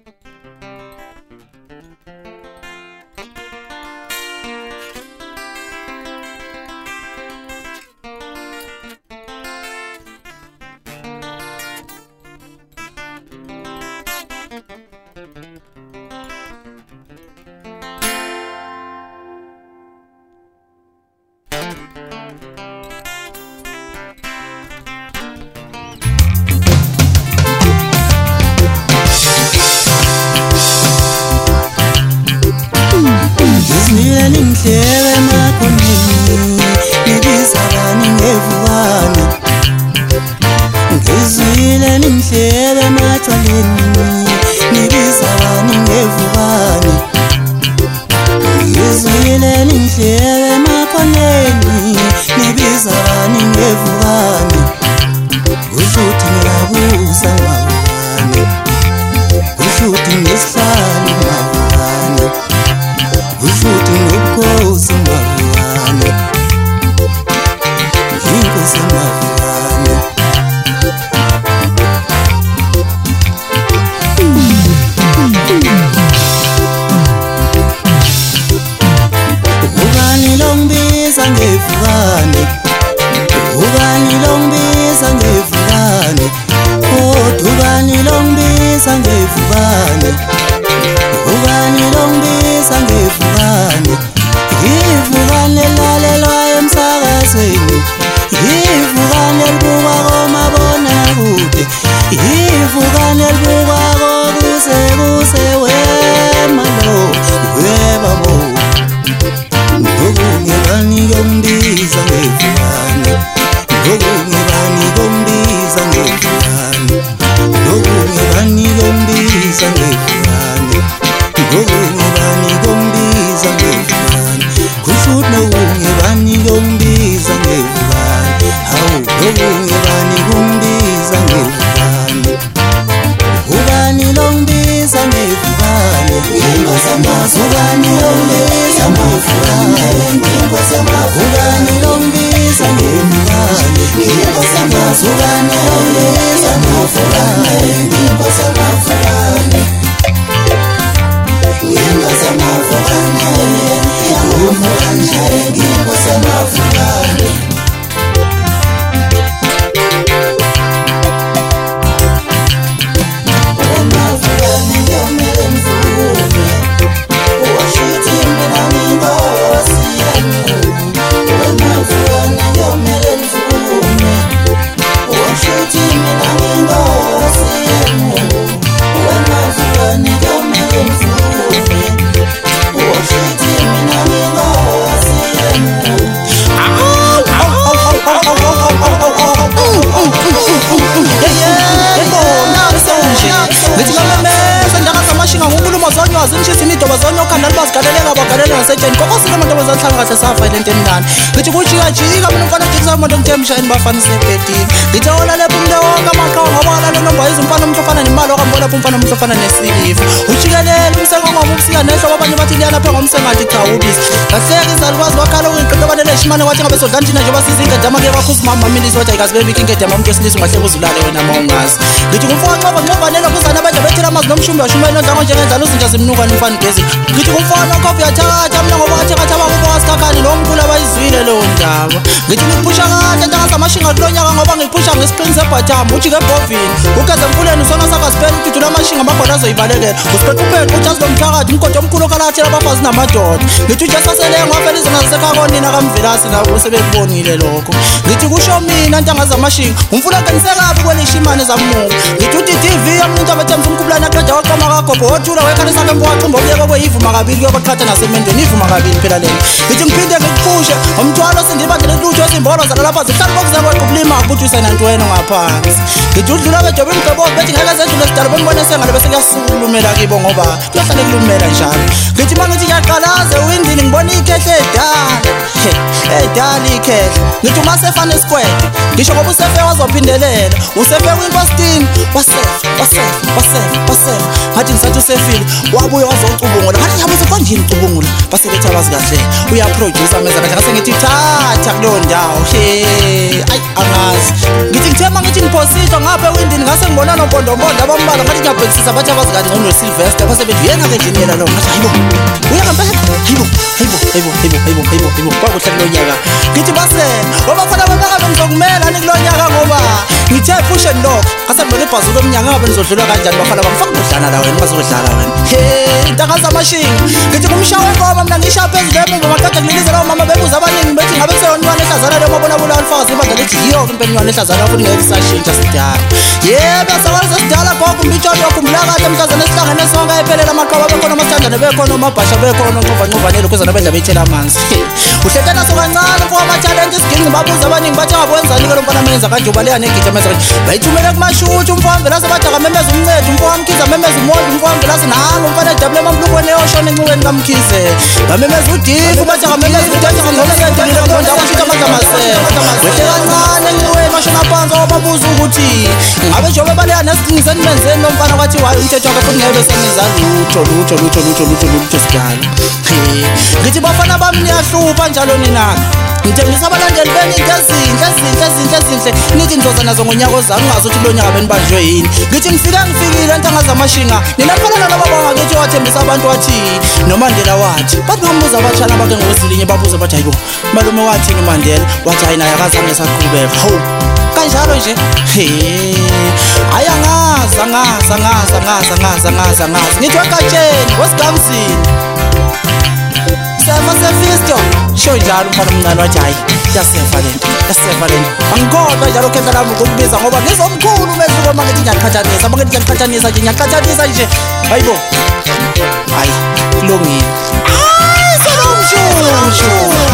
Ngizile makonini nibizabani ngevukane Ngizile nimhlebe matshwaleni nibizabani ngevukane Ngizile nimhlebe makonini nibizabani ngevukane Kushuthi ngiyabuza ngavukane Kushuthi ngisihlali ngavukane Kushuthi ngobukhosi ngavukane Inkosi ngavukane Ubani lombiza ngevukane Ubani lombiza ngevukane Ubani lombiza ngevukane Ubani lombiza ngevukane Ivukane lalelwa emsakazweni Ivukane libukwa komabonakude Ivukane libukwa kuse wemalo webabo Ngokungibani kombiza ngevukane Ngokungibani kombiza ngevukane Ngokungibani kombiza ngevukane Ngokungibani kombiza ngevukane Kushuthi ngokungibani kombiza ngevukane Hawu ngokungibani kombiza ngevukane Ubani lombiza ngevukane Ubani lombiza ngevukane Ubani lombiza ngevukane Ubani lombiza ngevukane Ngithi kujika mina mfana jikisa umuntu ngithemshayini bafanise ebhedini Ngithi olalepo umle wonke amaqhawe ngoba lalo nomba izimfana umuntu ofana nemali okambola umfana umuntu ofana nesiliva Ujikelele umseko ngoba ubusika nehlobo abanye bathi liyana phe ngomsengathi cha ubisi Ngahleka izalukwazi wakhala uyiqinto abanele eshimane wathi ngabe sodlala thina njengoba sizinge dama ke wakhuza mama milisi wathi ayikazi bebiki ingede mama umuntu wesilisa ungahleka uzulale wena mawungazi Ngithi kumfaka xoba nxovanela kuzana abanye bethela amazi nomshumbi washuma inodlango njengenzalo uzinja zimnuka nimfana gezi Ngithi kumfana kofi yathakatha mina ngoba wathi ngathi abakubo wasikhakhani lo mkhulu abayizwile lo ndaba Ngithi ngiphusha kade ntangazamashinga kulonyaka ngoba ngiphusha ngesiqini sebhathama ujike ebhovini ugeze emfuleni usona sakasipela ududula amashinga amabhola azoyibalekela usiphethe uphethe ujazi lomthakathi umgodi omkhulu okalathela abafazi namadoda Ngithi uje saselenge wafela izinga zasekhakoni nakamvilasi nabo sebekubonile lokho Ngithi kusho mina ntangazamashinga umfula kanisekabi kwelishimane zamuka Ngithi uTTV umuntu abethemza umkhublana aqeda waqoma kagogo wothula wekhalisa ke mfowaqhumba ukuyeka kweyivuma kabili kuyoqhatha nasemendweni ivuma kabili phela lena Ngithi ngiphinde ngikuphushe umthwalo sindibadele lutho ezimbolo zalapha zihlala kokuzakwa qubulima ukuthi usenanto wena ngaphansi Ngithi udlula bejobe imgqebo bethi ngeke zedlule sidala bonibone sengale bese kuyasulumela kibo ngoba kuyahlale kulumela ngempela njalo ngithi mangithi ngiyaqalaze windini ngibona ikhehle edala ikhehle ngithi uma sefane squad ngisho ngoba usefe wazophindelela usefe kwinkostini wasefa ngathi ngisathi usefile wabuye wazocubungula ngathi ngiyabuza konjini ucubungula base bethi abazi kahle uyaproducer mezana ngase ngithi thatha kuleyo ndawo ayi angazi ngithi ngithema ngithi ngiphositha ngapha ewindini ngase ngibona nombondombonda abambala ngathi ngiyabhekisisa bathi abazi kangcono Sylvester base bethi yena ke engineer lo ngathi hayibo uya ngempela hayibo kwakuhle kulo nyaka ngithi base wabafana bebeka bengizokumela ni kulo nyaka ngoba ngithe push and lock ngase ngibona ibhazulo emnyanga ngabe nizodlula kanjani bafana bangifaka ukudlana la wena bazodlala wena intaka zamashinga ngithi kumshawe ngoba mina ngisha phezulu emuva maqeda ngilizela umama bebuza abaningi bethi ngabe seyonwana ehlazana lo mabona bula alifakazi ibandla lethi yiyo impemnywana ehlazana futhi ngeke sashintsha sidala yebo sakwazi sidala gogo umbitsholo yokhumbula kade mhlazana esihlangene sonke ephelela amaqaba bekhona amasithandane bekhona amabhasha bekhona nqovanqovanelo kuzana bedla beyithela amanzi uhletana so kancane mfoko ama-talent isiginci babuza abaningi bathi ngabwenzani ke lo mfana menza kanje uba leya negija meza kanje bayithumele kumashuthi umfoko mvelase bathi akamemeza umncedi umfoko amkhize amemeza umoya umfoko mvelase nangu umfana ejabule emamlukweni eyoshona enxiweni kamkhize bamemeza udifu bathi akamemeza udesi ngomsedilile ngonda akushintsha amandla maseko wehle kancane enxiweni bashona phansi wababuza ukuthi ngabe njengoba baleya nesiginci senimenzeni lo mfana kwathi wayo umthetho wakhe futhi ngeke besengenza lutho sidala ngithi bafana bami niyahlupha njalo ninaka ngithembisa abalandeli beni into ezinhle nithi nizoza nazo ngonyaka ozayo ungazi ukuthi lo nyaka benibanjwe yini ngithi ngifikile ntanga zamashinga ninaphalana nababonga ngithi wathembisa abantu wathi noMandela wathi bathi ngambuza abatshana bakhe ngokwezilinye babuze bathi hayibo malume wathini uMandela wathi hayi naye akazange esaqhubeka hawu kanjalo nje ayangazi ngithi wegatsheni wesigamzini sefisto sho njalo umfana omncane wathi hayi yasefa lento angikhohlwa njalo khetha lami ukukubiza ngoba ngizomkhulu umehluko uma ngithi ngiyaqhathanisa nje hayibo hayi kulungile sonomshushu